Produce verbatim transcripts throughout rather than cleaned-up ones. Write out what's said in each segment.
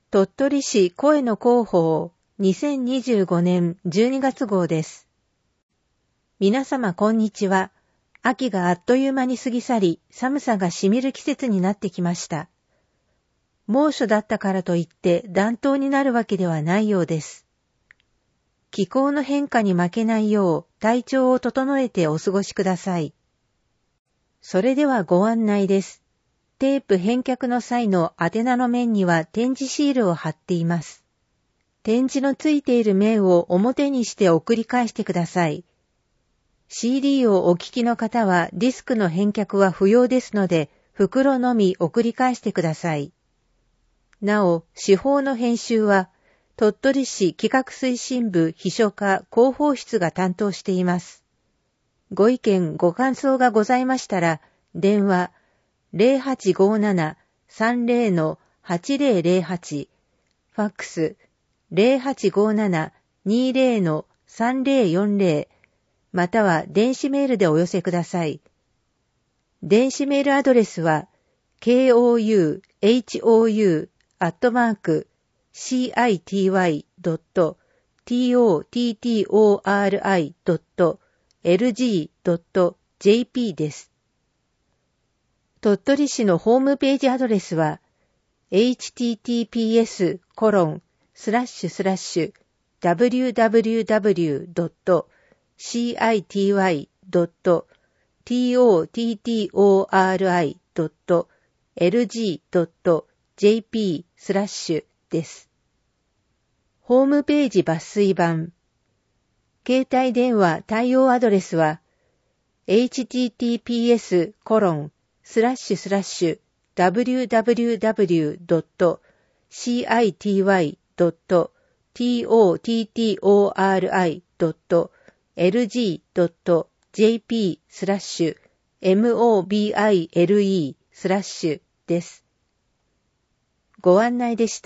鳥取市声の広報にせんにじゅうごねんじゅうにがつ号です。皆様こんにちは。秋があっという間に過ぎ去り、寒さがしみる季節になってきました。猛暑だったからといって暖冬になるわけではないようです。気候の変化に負けないよう体調を整えてお過ごしください。それではご案内です。テープ返却の際の宛名の面には展示シールを貼っています。展示のついている面を表にして送り返してください。シーディー をお聞きの方はディスクの返却は不要ですので、袋のみ送り返してください。なお、司法の編集は、鳥取市企画推進部秘書課広報室が担当しています。ご意見ご感想がございましたら、電話 ゼロはちごーなな さんゼロ はちゼロゼロはち、ファックス ゼロはちごーなな にゼロ さんゼロよんゼロ、または電子メールでお寄せください。電子メールアドレスは ケーオーユーエイチオーユー アットマーク シーアイティーワイ ドット トット ドット エルジー ドット ジェーピー です。鳥取市のホームページアドレスは エイチティーティーピーエスコロンスラッシュスラッシュ ダブリューダブリューダブリュー ドット シーアイティーワイ ドット トット ドット エルジー ドット ジェーピー スラッシュです。ホームページ抜粋版。携帯電話対応アドレスは エイチティーティーピーエスコロンスラッシュスラッシュ ダブリューダブリューダブリュー ドット シーアイティーワイ ドット トット ドット エルジー ドット ジェーピー スラッシュ モビル スラッシュです。ご案内でした。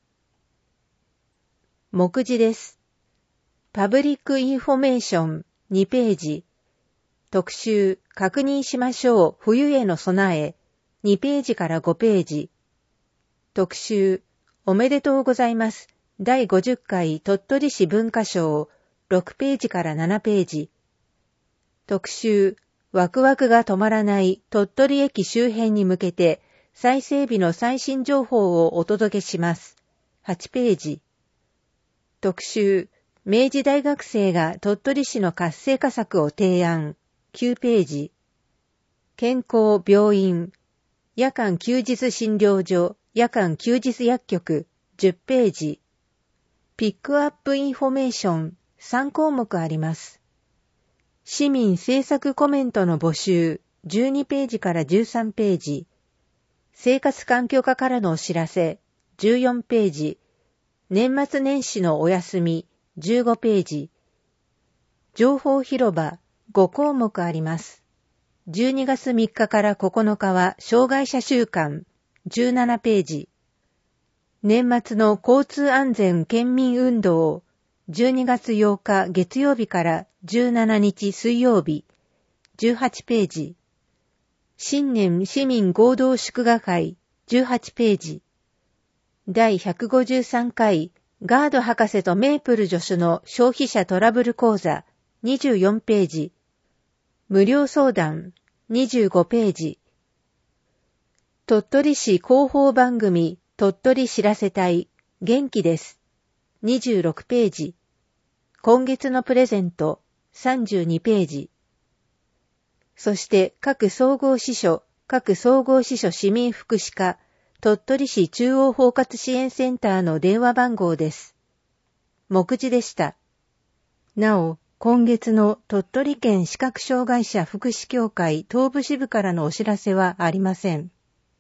目次です。パブリックインフォメーションにページ。特集確認しましょう冬への備えにページからごページ。特集おめでとうございますだいごじゅっかい鳥取市文化賞ろくページからななページ。特集ワクワクが止まらない鳥取駅周辺に向けて再整備の最新情報をお届けしますはちページ。特集明治大学生が鳥取市の活性化策を提案きゅうページ。健康病院夜間休日診療所夜間休日薬局じゅっページ。ピックアップインフォメーションさんこうもくあります。市民政策コメントの募集じゅうにページからじゅうさんページ。生活環境課からのお知らせじゅうよんページ。年末年始のお休みじゅうごページ。情報広場ごこうもくあります。じゅうにがつみっかからここのかは障害者週間じゅうななページ。年末の交通安全県民運動じゅうにがつようか月曜日からじゅうしちにち水曜日じゅうはちページ。新年市民合同祝賀会じゅうはちページ。だいひゃくごじゅうさんかいガード博士とメープル助手の消費者トラブル講座にじゅうよんページ。無料相談にじゅうごページ。鳥取市広報番組鳥取知らせ隊元気ですにじゅうろくページ。今月のプレゼントさんじゅうにページ。そして各総合支所各総合支所市民福祉課鳥取市中央包括支援センターの電話番号です。目次でした。なお、今月の鳥取県視覚障害者福祉協会東部支部からのお知らせはありません。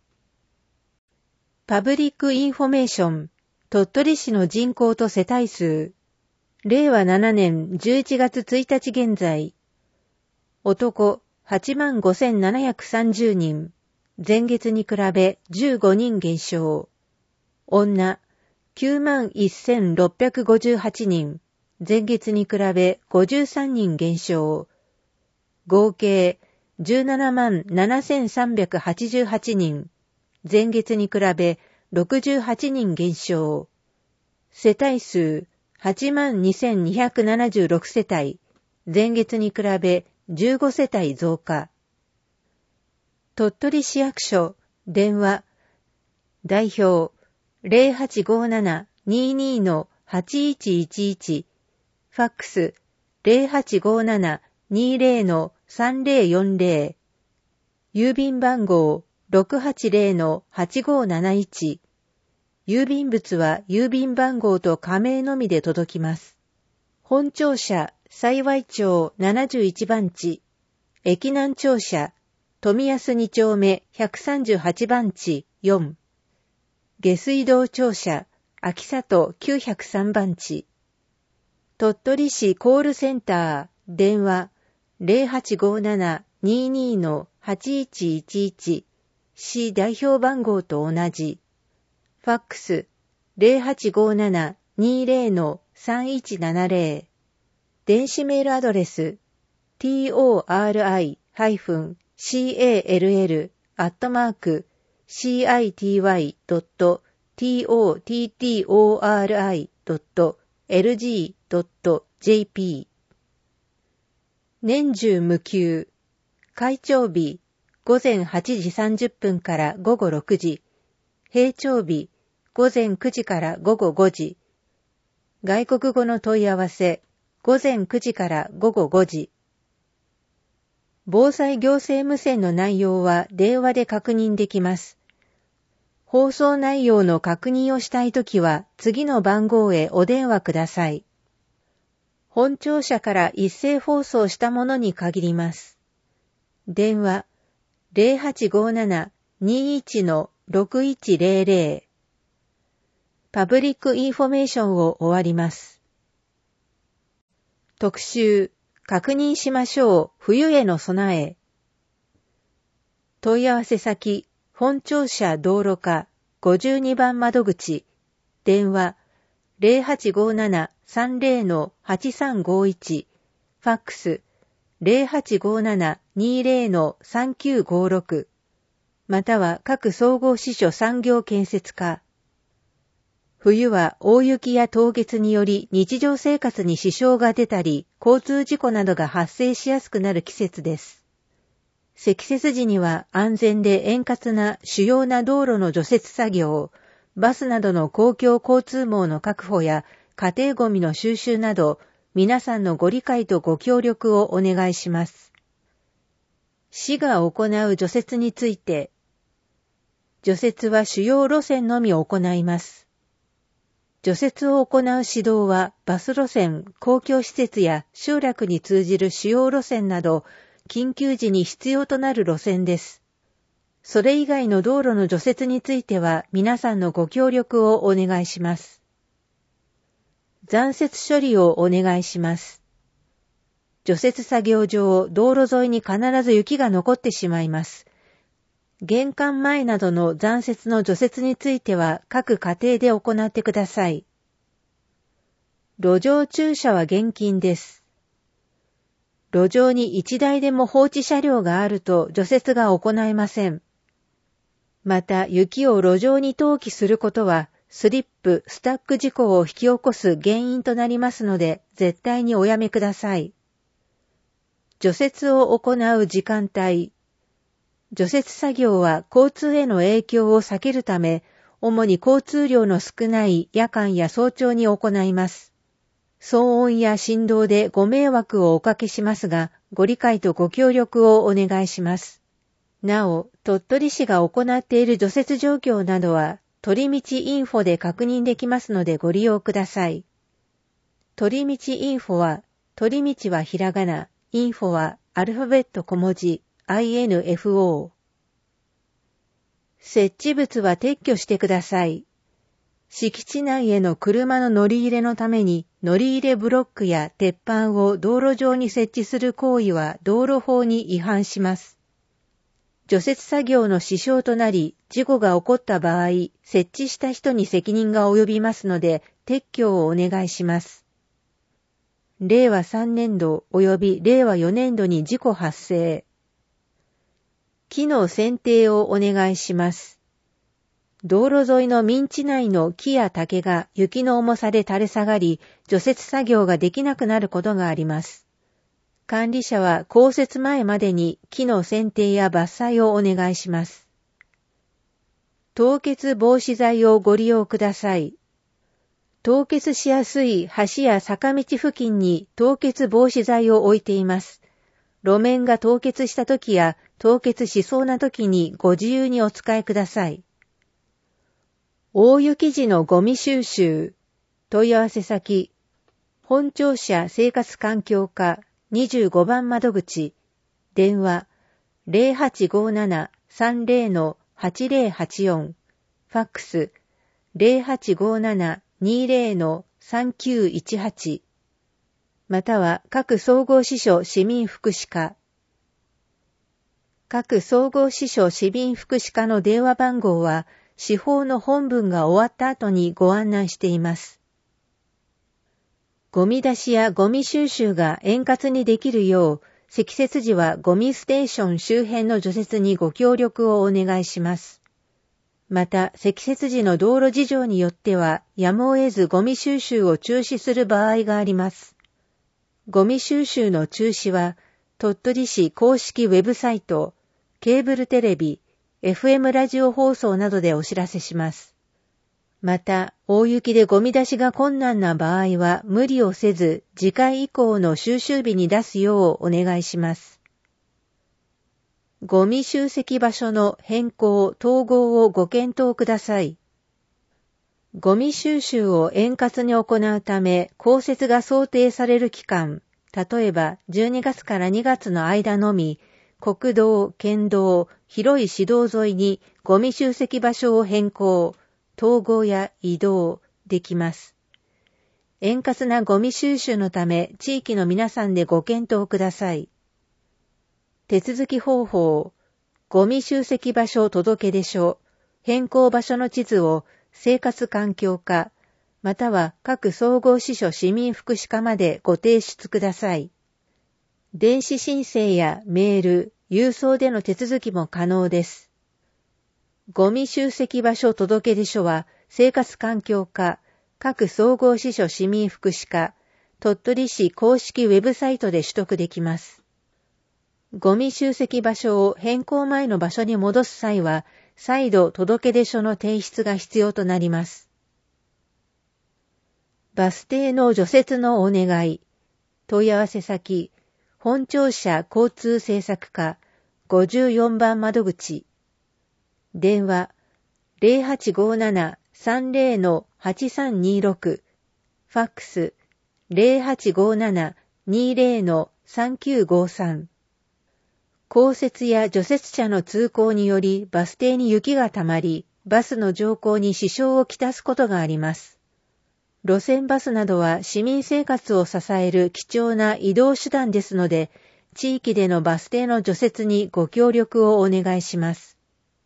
パブリックインフォメーション鳥取市の人口と世帯数れいわななねんじゅういちがつついたち現在男はちまんごせんななひゃくさんじゅうにん前月に比べじゅうごにん減少女きゅうまんせんろっぴゃくごじゅうはちにん前月に比べごじゅうさんにん減少合計じゅうななまんななせんさんびゃくはちじゅうはちにん前月に比べろくじゅうはちにん減少。世帯数 はちまんにせんにひゃくななじゅうろく 世帯、前月に比べじゅうご世帯増加。鳥取市役所、電話、代表 ゼロはちごーななにーにーのはちいちいちいち、ファックス ゼロはちごーななにーぜろのさんぜろよんぜろ、郵便番号 ろくはちぜろのはちごーなないち、郵便物は郵便番号と仮名のみで届きます。本庁舎、幸町ななじゅういちばん地、駅南庁舎、富安に丁目ひゃくさんじゅうはちばん地よん、下水道庁舎、秋里きゅうひゃくさんばん地、鳥取市コールセンター、電話ゼロはちごーななにーにーのはちいちいちいち、市代表番号と同じ、ファックスゼロはちごーななにーぜろのさんいちななぜろ、電子メールアドレス トり -call アットマーク シーアイティーワイ ドット トットリ ドット エルジー ドット ジェーピー。 年中無休、開帳日午前はちじさんじゅっぷんから午後ろくじ、閉帳日午前くじから午後ごじ、外国語の問い合わせ午前くじから午後ごじ。防災行政無線の内容は電話で確認できます。放送内容の確認をしたいときは次の番号へお電話ください。本庁舎から一斉放送したものに限ります。電話ゼロはちごーななにーいちのろくいちぜろぜろ。パブリックインフォメーションを終わります。特集、確認しましょう、冬への備え。問い合わせ先、本庁舎道路課ごじゅうにばん窓口、電話ゼロはちごーななさんぜろのはちさんごいち、ファックスゼロはちごーななにーぜろのさんきゅうごろく、または各総合支所産業建設課。冬は大雪や凍結により日常生活に支障が出たり、交通事故などが発生しやすくなる季節です。積雪時には安全で円滑な主要な道路の除雪作業、バスなどの公共交通網の確保や家庭ゴミの収集など、皆さんのご理解とご協力をお願いします。市が行う除雪について、除雪は主要路線のみ行います。除雪を行う指導はバス路線、公共施設や集落に通じる主要路線など、緊急時に必要となる路線です。それ以外の道路の除雪については皆さんのご協力をお願いします。残雪処理をお願いします。除雪作業上、道路沿いに必ず雪が残ってしまいます。玄関前などの残雪の除雪については各家庭で行ってください。路上駐車は厳禁です。路上に一台でも放置車両があると除雪が行えません。また雪を路上に投棄することはスリップ・スタック事故を引き起こす原因となりますので絶対におやめください。除雪を行う時間帯。除雪作業は交通への影響を避けるため、主に交通量の少ない夜間や早朝に行います。騒音や振動でご迷惑をおかけしますが、ご理解とご協力をお願いします。なお、鳥取市が行っている除雪状況などは、鳥道インフォで確認できますのでご利用ください。鳥道インフォは、鳥道はひらがな、インフォはアルファベット小文字、アイエヌエフオー。設置物は撤去してください。敷地内への車の乗り入れのために乗り入れブロックや鉄板を道路上に設置する行為は道路法に違反します。除雪作業の支障となり事故が起こった場合、設置した人に責任が及びますので撤去をお願いします。れいわさんねんど及びれいわよねんどに事故発生。木の剪定をお願いします。 道路沿いの民地内の木や竹が雪の重さで垂れ下がり、除雪作業ができなくなることがあります。管理者は降雪前までに木の剪定や伐採をお願いします。凍結防止剤をご利用ください。凍結しやすい橋や坂道付近に凍結防止剤を置いています。路面が凍結した時や凍結しそうな時にご自由にお使いください。大雪時のゴミ収集。問い合わせ先。本庁舎生活環境課にじゅうごばん窓口。電話 ゼロはちごーなな さんゼロ はちゼロはちよん。ファックス ゼロはちごーなな にゼロ さんきゅういちはち。または各総合支所市民福祉課。各総合支所市民福祉課の電話番号は、司法の本文が終わった後にご案内しています。ゴミ出しやゴミ収集が円滑にできるよう、積雪時はゴミステーション周辺の除雪にご協力をお願いします。また、積雪時の道路事情によっては、やむを得ずゴミ収集を中止する場合があります。ゴミ収集の中止は、鳥取市公式ウェブサイト、ケーブルテレビ、エフエム ラジオ放送などでお知らせします。また、大雪でゴミ出しが困難な場合は無理をせず、次回以降の収集日に出すようお願いします。ゴミ集積場所の変更・統合をご検討ください。ゴミ収集を円滑に行うため、降雪が想定される期間、例えばじゅうにがつからにがつの間のみ、国道、県道、広い市道沿いにゴミ集積場所を変更、統合や移動できます。円滑なゴミ収集のため、地域の皆さんでご検討ください。手続き方法、ゴミ集積場所届出書、変更場所の地図を生活環境課、または各総合支所市民福祉課までご提出ください。電子申請やメール、郵送での手続きも可能です。ゴミ集積場所届出書は、生活環境課、各総合支所市民福祉課、鳥取市公式ウェブサイトで取得できます。ゴミ集積場所を変更前の場所に戻す際は、再度届出書の提出が必要となります。バス停の除雪のお願い。問い合わせ先、本庁舎交通政策課ごじゅうよんばん窓口。電話 ゼロはちごーなな さんゼロ はちさんにろく。ファックス ゼロはちごーなな にゼロ さんきゅうごさん。降雪や除雪車の通行によりバス停に雪がたまり、バスの乗降に支障をきたすことがあります。路線バスなどは市民生活を支える貴重な移動手段ですので、地域でのバス停の除雪にご協力をお願いします。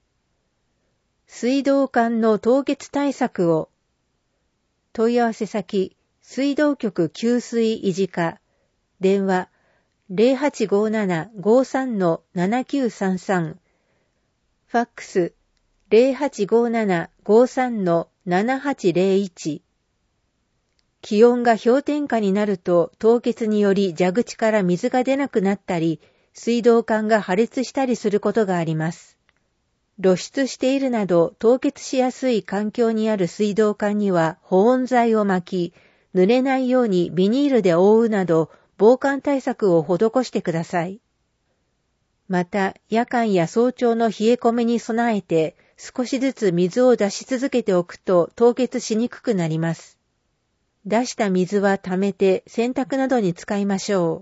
水道管の凍結対策を。問い合わせ先、水道局給水維持課。電話、ゼロはちごーなな ごーさん ななきゅうさんさん。ファックス、ゼロはちごーなな ごーさん ななはちゼロいち。気温が氷点下になると凍結により蛇口から水が出なくなったり、水道管が破裂したりすることがあります。露出しているなど凍結しやすい環境にある水道管には保温剤を巻き、濡れないようにビニールで覆うなど防寒対策を施してください。また、夜間や早朝の冷え込みに備えて少しずつ水を出し続けておくと凍結しにくくなります。出した水は溜めて洗濯などに使いましょう。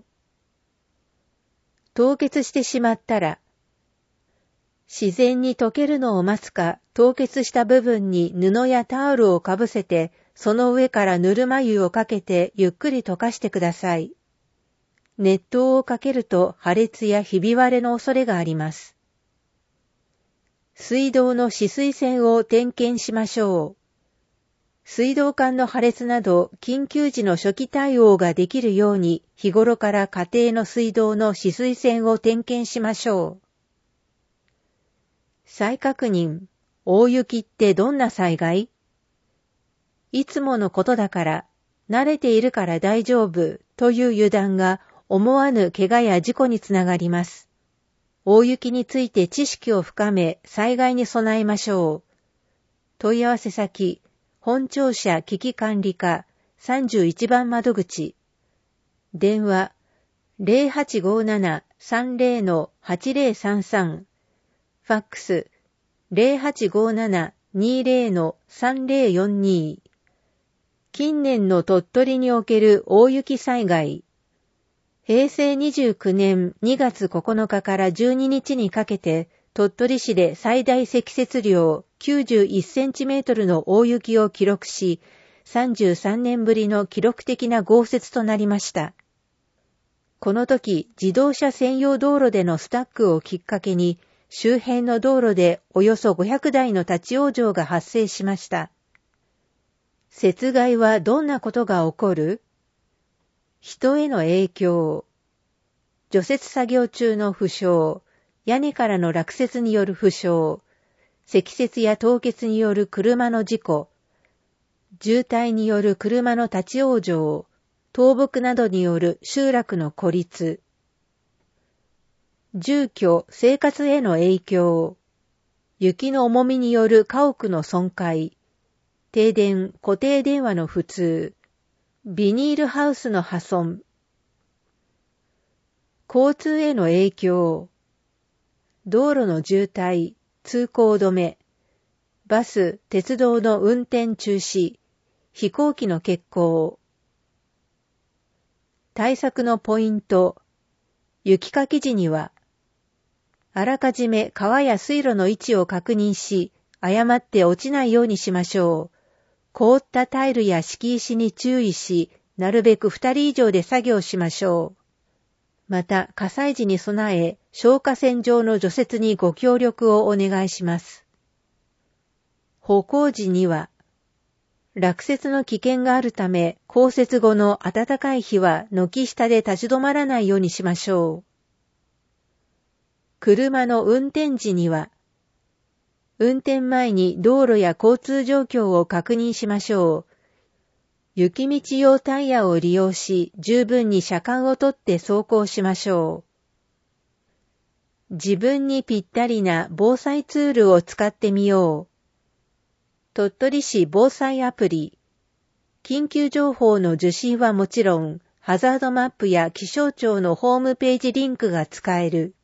凍結してしまったら、自然に溶けるのを待つか、凍結した部分に布やタオルをかぶせて、その上からぬるま湯をかけてゆっくり溶かしてください。熱湯をかけると破裂やひび割れの恐れがあります。水道の止水栓を点検しましょう。水道管の破裂など緊急時の初期対応ができるように日頃から家庭の水道の止水栓を点検しましょう。再確認、 大雪ってどんな災害？いつものことだから、慣れているから大丈夫という油断が思わぬ怪我や事故につながります。大雪について知識を深め、災害に備えましょう。問い合わせ先、本庁舎危機管理課さんじゅういちばん窓口。電話、ゼロはちごなな さんゼロ はちゼロさんさん。ファックス、ゼロはちごなな にゼロ さんゼロよんに。近年の鳥取における大雪災害。へいせいにじゅうきゅうねんにがつここのかからじゅうににちにかけて、鳥取市で最大積雪量きゅうじゅういちセンチメートルの大雪を記録し、さんじゅうさんねんぶりの記録的な豪雪となりました。この時、自動車専用道路でのスタックをきっかけに、周辺の道路でおよそごひゃくだいの立ち往生が発生しました。雪害はどんなことが起こる？人への影響。除雪作業中の負傷、屋根からの落雪による負傷、積雪や凍結による車の事故、渋滞による車の立ち往生、倒木などによる集落の孤立。住居、生活への影響。雪の重みによる家屋の損壊。停電、固定電話の不通。ビニールハウスの破損。交通への影響。道路の渋滞、通行止め。バス、鉄道の運転中止。飛行機の欠航。対策のポイント。雪かき時には、あらかじめ川や水路の位置を確認し、誤って落ちないようにしましょう。凍ったタイルや敷石に注意し、なるべくふたり以上で作業しましょう。また、火災時に備え、消火栓上の除雪にご協力をお願いします。歩行時には、落雪の危険があるため、降雪後の暖かい日は軒下で立ち止まらないようにしましょう。車の運転時には、運転前に道路や交通状況を確認しましょう。雪道用タイヤを利用し、十分に車間をとって走行しましょう。自分にぴったりな防災ツールを使ってみよう。鳥取市防災アプリ。緊急情報の受信はもちろん、ハザードマップや気象庁のホームページリンクが使える。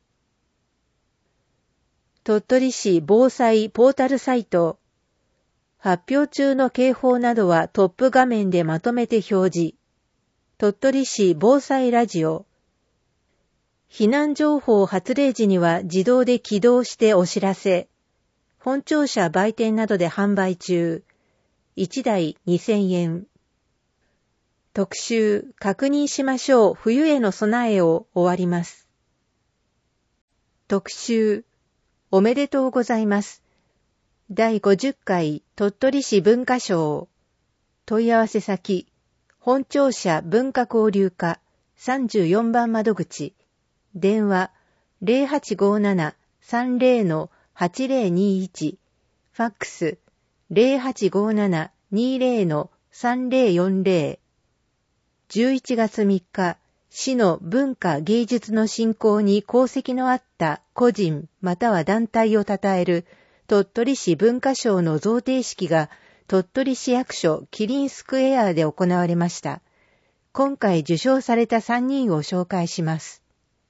鳥取市防災ポータルサイト。発表中の警報などはトップ画面でまとめて表示。鳥取市防災ラジオ。避難情報発令時には自動で起動してお知らせ。本庁舎売店などで販売中。いちだいにせんえん。特集、確認しましょう冬への備えを終わります。特集、おめでとうございます。だいごじゅっかい鳥取市文化賞。問い合わせ先、本庁舎文化交流課さんじゅうよんばん窓口。電話、ゼロはちごなな さんゼロ はちゼロにいち。ファックス、ゼロはちごなな にゼロ さんゼロよんゼロ。じゅういちがつみっか、市の文化芸術の振興に功績のあった個人または団体を称える鳥取市文化賞の贈呈式が鳥取市役所キリンスクエアで行われました。今回受賞されたさんにんを紹介します。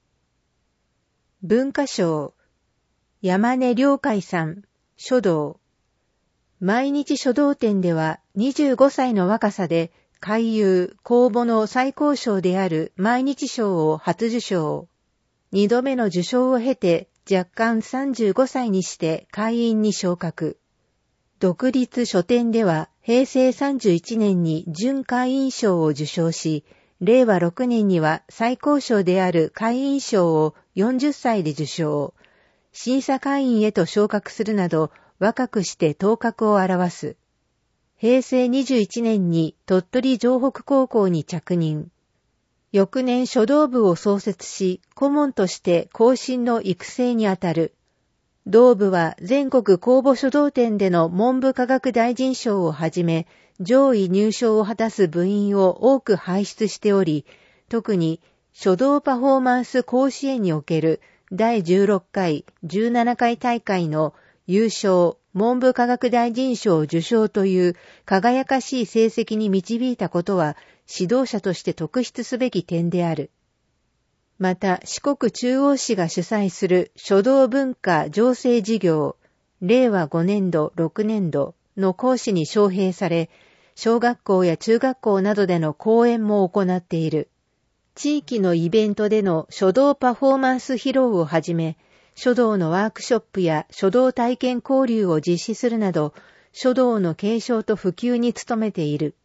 文化賞、山根良海さん、書道。毎日書道展ではにじゅうごさいの若さで回遊、公募の最高賞である毎日賞を初受賞。二度目の受賞を経て若干さんじゅうごさいにして会員に昇格。独立書店ではへいせいさんじゅういちねんに準会員賞を受賞し、れいわろくねんには最高賞である会員賞をよんじゅっさいで受賞。審査会員へと昇格するなど若くして頭角を現す。へいせいにじゅういちねんに鳥取城北高校に着任。翌年書道部を創設し、顧問として後進の育成にあたる。 同部は全国公募書道展での文部科学大臣賞をはじめ、上位入賞を果たす部員を多く輩出しており、特に書道パフォーマンス甲子園におけるだいじゅうろっかい、じゅうななかい大会の優勝、文部科学大臣賞受賞という輝かしい成績に導いたことは指導者として特筆すべき点である。また、四国中央市が主催する書道文化醸成事業、れいわごねんど、ろくねんどの講師に招聘され、小学校や中学校などでの講演も行っている。地域のイベントでの書道パフォーマンス披露をはじめ、書道のワークショップや書道体験交流を実施するなど、書道の継承と普及に努めている。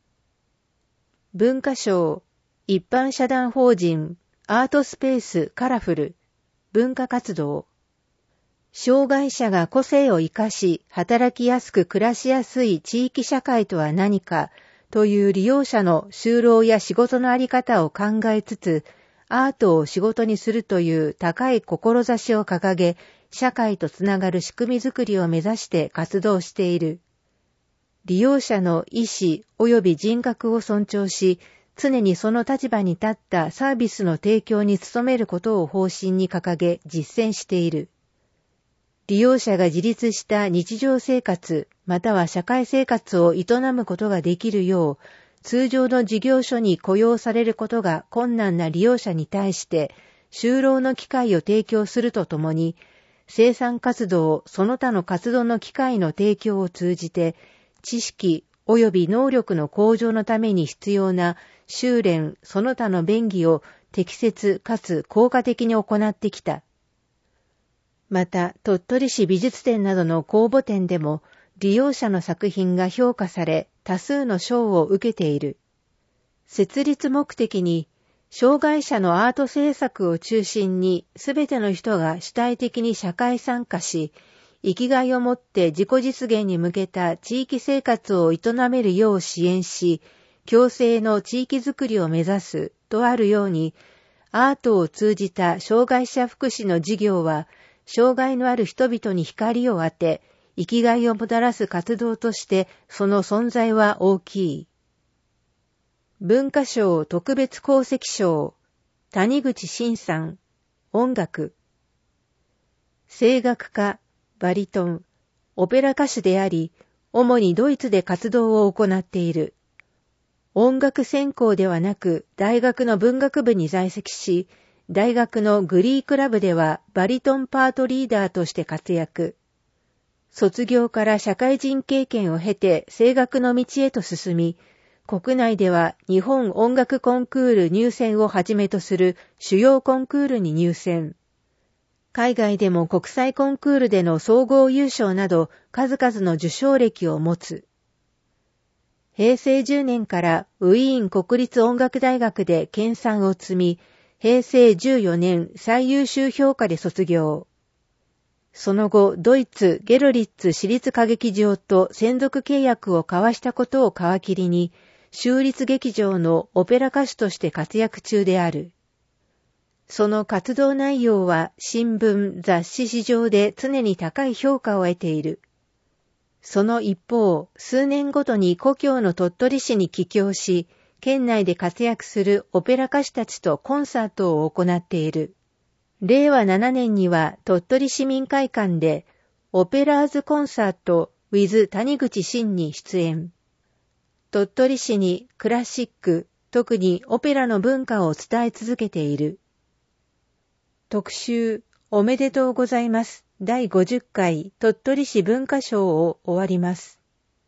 文化賞、一般社団法人、アートスペースカラフル、文化活動。障害者が個性を生かし、働きやすく暮らしやすい地域社会とは何かという利用者の就労や仕事のあり方を考えつつ、アートを仕事にするという高い志を掲げ、社会とつながる仕組みづくりを目指して活動している。利用者の意思及び人格を尊重し、常にその立場に立ったサービスの提供に努めることを方針に掲げ実践している。利用者が自立した日常生活または社会生活を営むことができるよう、通常の事業所に雇用されることが困難な利用者に対して就労の機会を提供するとともに、生産活動その他の活動の機会の提供を通じて、知識及び能力の向上のために必要な修練その他の便宜を適切かつ効果的に行ってきた。また、鳥取市美術展などの公募展でも、利用者の作品が評価され、多数の賞を受けている。設立目的に、障害者のアート制作を中心に、すべての人が主体的に社会参加し、生きがいを持って自己実現に向けた地域生活を営めるよう支援し、共生の地域づくりを目指すとあるように、アートを通じた障害者福祉の事業は、障害のある人々に光を当て、生きがいをもたらす活動としてその存在は大きい。文化賞特別功績賞、谷口真さん、音楽。声楽家、バリトン、オペラ歌手であり、主にドイツで活動を行っている。音楽専攻ではなく、大学の文学部に在籍し、大学のグリークラブではバリトンパートリーダーとして活躍。卒業から社会人経験を経て声楽の道へと進み、国内では日本音楽コンクール入選をはじめとする主要コンクールに入選。海外でも国際コンクールでの総合優勝など数々の受賞歴を持つ。へいせいじゅうねんからウィーン国立音楽大学で研鑽を積み、へいせいじゅうよねん最優秀評価で卒業。その後、ドイツゲルリッツ市立歌劇場と専属契約を交わしたことを皮切りに、州立劇場のオペラ歌手として活躍中である。その活動内容は新聞、雑誌市場で常に高い評価を得ている。その一方、数年ごとに故郷の鳥取市に帰郷し、県内で活躍するオペラ歌手たちとコンサートを行っている。れいわななねんには鳥取市民会館でオペラーズコンサート with 谷口真に出演。鳥取市にクラシック、特にオペラの文化を伝え続けている。特集おめでとうございますだいごじゅっかい鳥取市文化賞を終わります。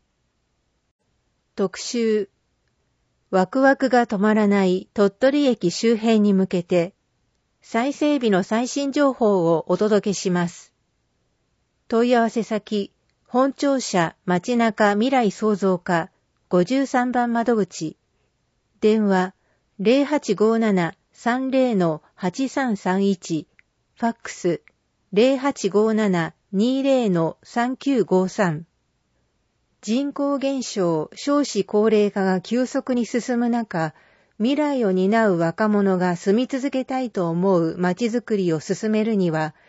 特集ワクワクが止まらない鳥取駅周辺に向けて再整備の最新情報をお届けします。問い合わせ先、本庁舎街中未来創造課ごじゅうさんばん窓口、電話 ゼロはちごーなな さんゼロ はちさんさんいち、ファックス ゼロはちごーなな にゼロ さんきゅうごさん。人口減少、少子高齢化が急速に進む中、未来を担う若者が住み続けたいと思う街づくりを進めるには、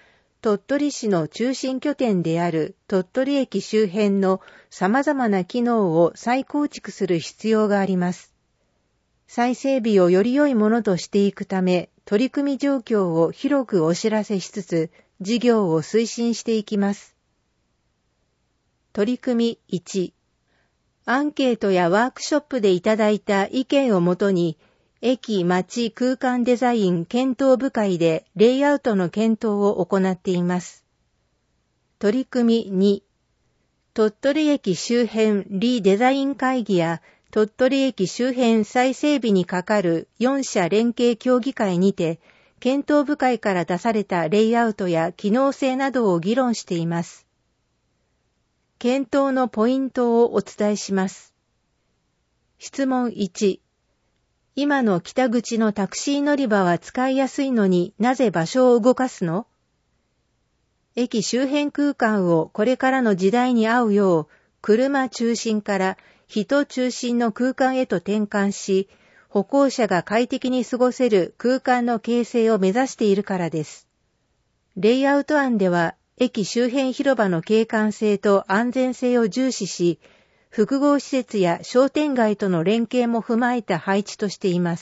鳥取市の中心拠点である鳥取駅周辺の様々な機能を再構築する必要があります。再整備をより良いものとしていくため、取り組み状況を広くお知らせしつつ、事業を推進していきます。取り組みいち、アンケートやワークショップでいただいた意見をもとに、駅・町・空間デザイン検討部会でレイアウトの検討を行っています。取り組みに、鳥取駅周辺リデザイン会議や鳥取駅周辺再整備にかかるよん社連携協議会にて、検討部会から出されたレイアウトや機能性などを議論しています。検討のポイントをお伝えします。質問いち、今の北口のタクシー乗り場は使いやすいのになぜ場所を動かすの？駅周辺空間をこれからの時代に合うよう、車中心から人中心の空間へと転換し、歩行者が快適に過ごせる空間の形成を目指しているからです。レイアウト案では、駅周辺広場の景観性と安全性を重視し、複合施設や商店街との連携も踏まえた配置としています。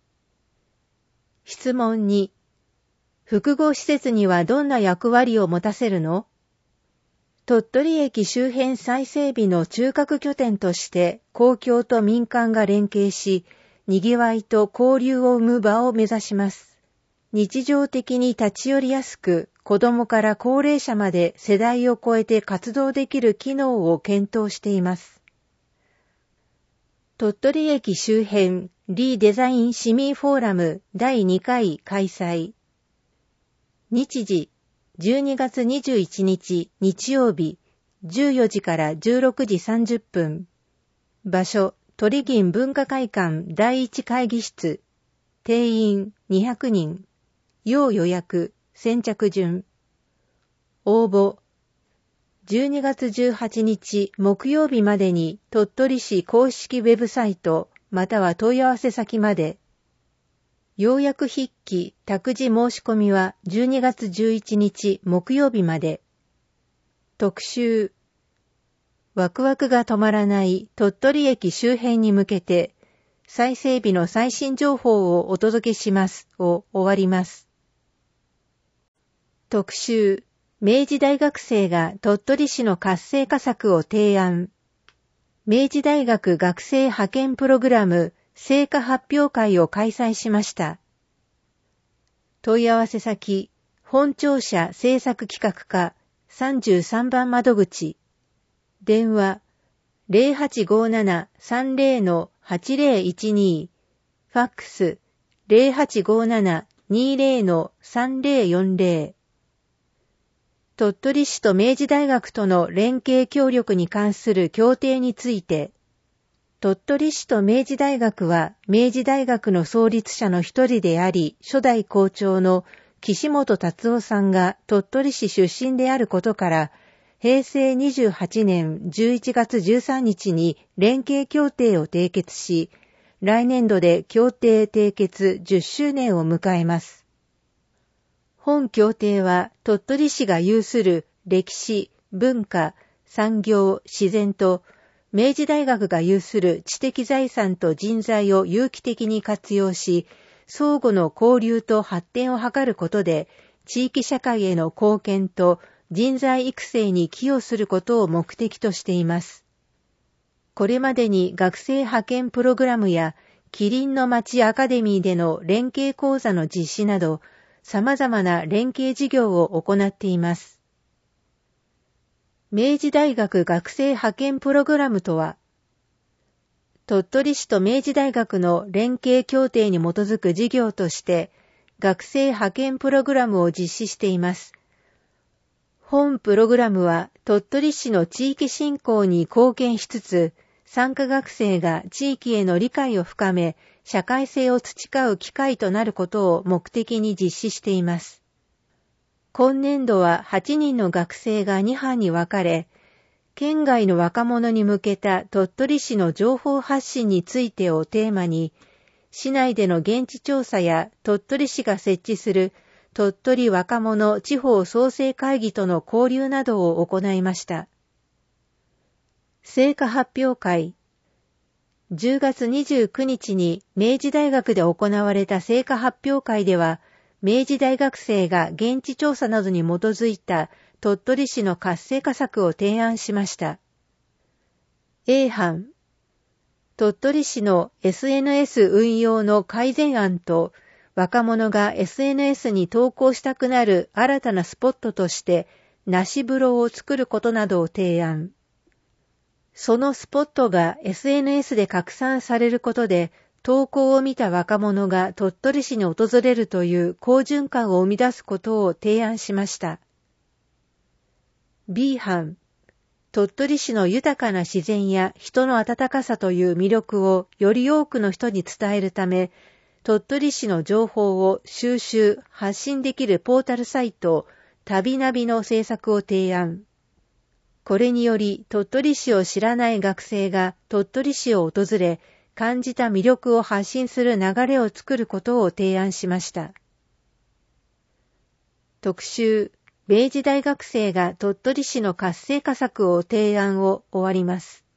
質問に、複合施設にはどんな役割を持たせるの？鳥取駅周辺再整備の中核拠点として公共と民間が連携し、賑わいと交流を生む場を目指します。日常的に立ち寄りやすく、子どもから高齢者まで世代を超えて活動できる機能を検討しています。鳥取駅周辺リデザイン市民フォーラムだいにかい開催。日時じゅうにがつにじゅういちにち日曜日じゅうよじからじゅうろくじさんじゅっぷん。場所鳥銀文化会館だいいち会議室。定員にひゃくにん。要予約先着順。応募じゅうにがつじゅうはちにち木曜日までに鳥取市公式ウェブサイトまたは問い合わせ先まで。要約筆記託児申し込みはじゅうにがつじゅういちにち木曜日まで。特集ワクワクが止まらない鳥取駅周辺に向けて再整備の最新情報をお届けしますを終わります。特集明治大学生が鳥取市の活性化策を提案。明治大学学生派遣プログラム成果発表会を開催しました。問い合わせ先、本庁舎制作企画課さんじゅうさんばん窓口。電話 ゼロはちごななさんゼロ はちゼロいちに。ファックス ゼロはちごななにゼロ さんゼロよんゼロ。鳥取市と明治大学との連携協力に関する協定について、鳥取市と明治大学は明治大学の創立者の一人であり、初代校長の岸本達夫さんが鳥取市出身であることから、へいせいにじゅうはちねんじゅういちがつじゅうさんにちに連携協定を締結し、来年度で協定締結じゅっしゅうねんを迎えます。本協定は鳥取市が有する歴史、文化、産業、自然と明治大学が有する知的財産と人材を有機的に活用し、相互の交流と発展を図ることで地域社会への貢献と人材育成に寄与することを目的としています。これまでに学生派遣プログラムやキリンの町アカデミーでの連携講座の実施など、様々な連携事業を行っています。明治大学学生派遣プログラムとは、鳥取市と明治大学の連携協定に基づく事業として、学生派遣プログラムを実施しています。本プログラムは鳥取市の地域振興に貢献しつつ、参加学生が地域への理解を深め、社会性を培う機会となることを目的に実施しています。今年度ははちにんの学生がに班に分かれ、県外の若者に向けた鳥取市の情報発信についてをテーマに、市内での現地調査や鳥取市が設置する鳥取若者地方創生会議との交流などを行いました。成果発表会。じゅうがつにじゅうくにちに明治大学で行われた成果発表会では、明治大学生が現地調査などに基づいた鳥取市の活性化策を提案しました。A 班。鳥取市の エスエヌエス 運用の改善案と、若者が エスエヌエス に投稿したくなる新たなスポットとして、なし風呂を作ることなどを提案。そのスポットが エスエヌエス で拡散されることで、投稿を見た若者が鳥取市に訪れるという好循環を生み出すことを提案しました。B 班。鳥取市の豊かな自然や人の温かさという魅力をより多くの人に伝えるため、鳥取市の情報を収集・発信できるポータルサイト、旅ナビの制作を提案。これにより鳥取市を知らない学生が鳥取市を訪れ、感じた魅力を発信する流れを作ることを提案しました。特集、明治大学生が鳥取市の活性化策を提案を終わります。